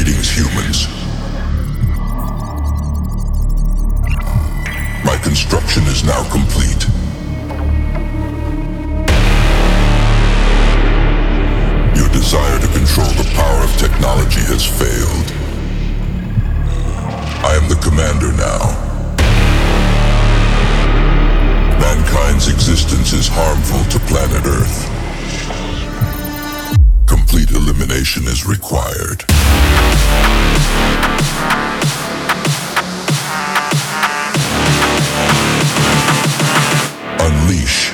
Greetings, humans. My construction is now complete. Your desire to control the power of technology has failed. I am the commander now. Mankind's existence is harmful to planet Earth. Complete elimination is required. Unleash